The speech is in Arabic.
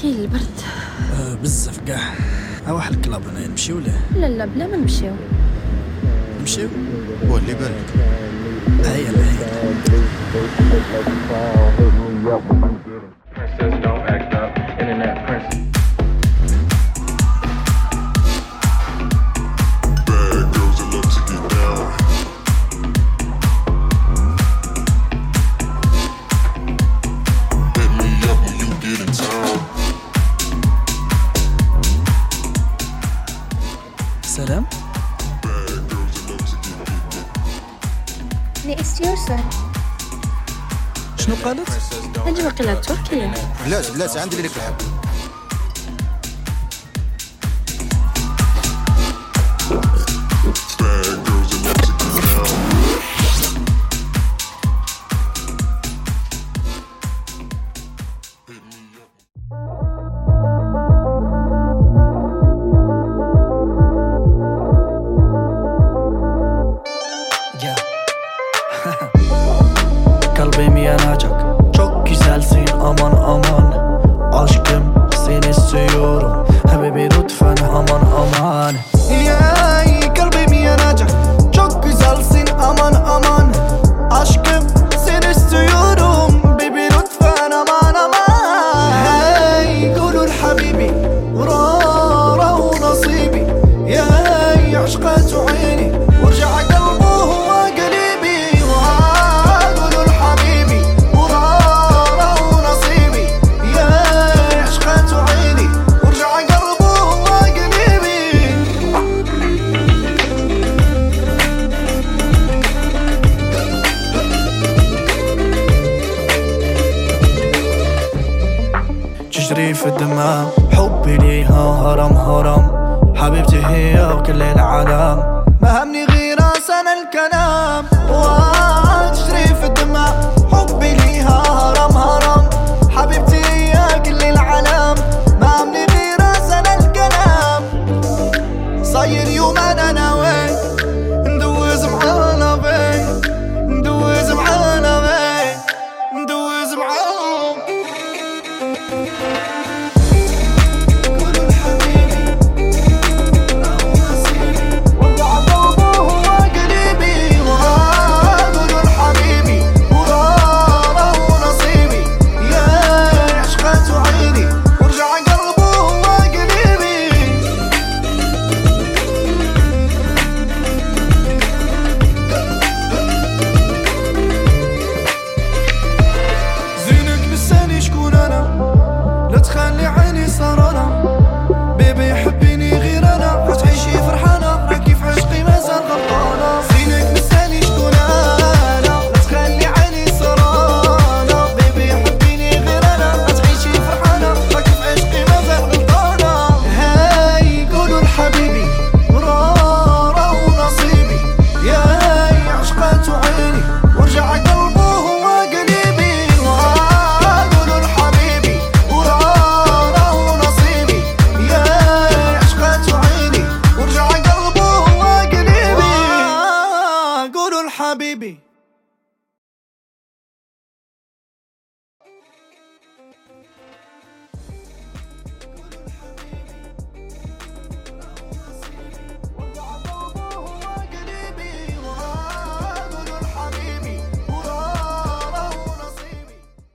ثقيل البرد. بزاف كاع. واحد الكلاب هنا نمشيو له؟ لا بلا ما نمشيو. هو اللي بالك. هيا سلام. استيورسون شنو قالت؟ نجم قلة تركيا. بلاش عندي لك الحب. Kalbim yanacak, çok güzelsin aman aman. Aşkım seni istiyorum, habibi lütfen aman aman. Yay, kalbim yanacak, çok güzelsin aman aman. Aşkım seni istiyorum, bibi lütfen aman aman. Hey gulul habibi, وراره نصيبي. Yay عشقة عيني ورجع قلبه هو قلبي. تجري في الدماء حبي ليها هرم حبيبتي هي وكل العالم ما همني غير أنا الكلام.